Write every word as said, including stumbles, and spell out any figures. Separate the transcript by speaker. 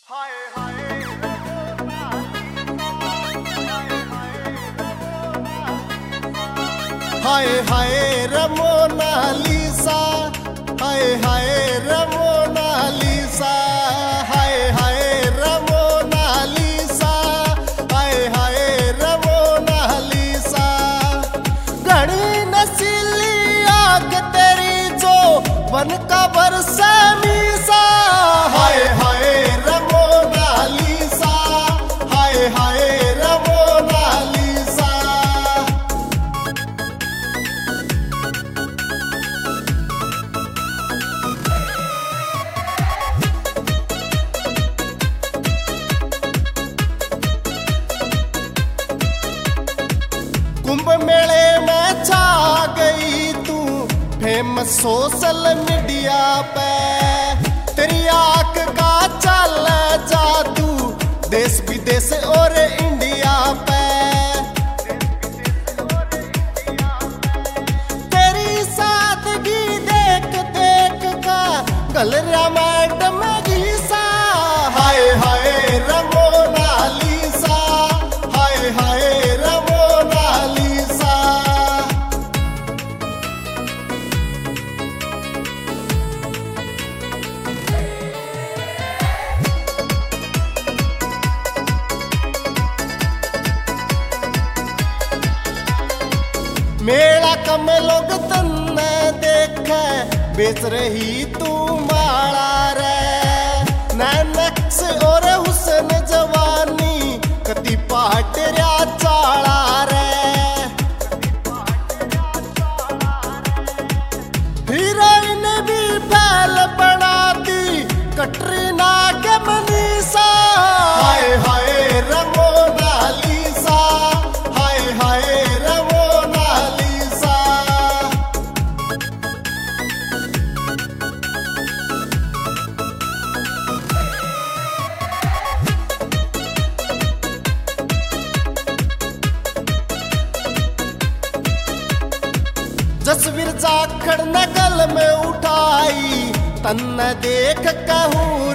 Speaker 1: हाय हाय हाय हाय रमोनालिसा, हाय हाय रमोनालिसा, हाय हाय रमोनालिसा, हाय हाय रमोनालिसा। घनी नसीली आग तेरी जो बन का बरसा मीसा, हाय हाय रमोनालिसा, हाय हाय रमोनालिसा। कुंभ मेले में छा गई तू फेमस सोशल मीडिया पे, तेरी आंख का चल जादू देश विदेश और इंडिया पे। तेरी सादगी देख देख का गलरा मैडम घीसा, हाय हाय रमोनालिसा, हाय हाय रमोनालिसा। मेला कम लोग तन्ने देखे बेच रही तू माला रे, नैनक्स और हुसन जवानी कति पाट रा चाला रे। हीरोइन भी फैल बनाती कटरीना के मनीषा, हाय हाय रमोनालिसा, हाय हाय रमोनालिसा। जसवीर जाखड़ नगल में उठाई तन्ने देख कहूँ